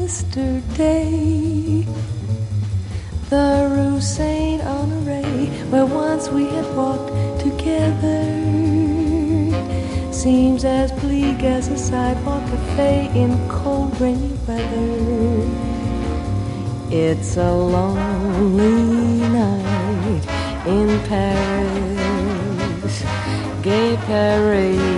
yesterday. The Rue Saint Honoré, where once we had walked together, seems as bleak as a sidewalk cafe in cold rainy weather. It's a lonely night in Paris, gay Paris.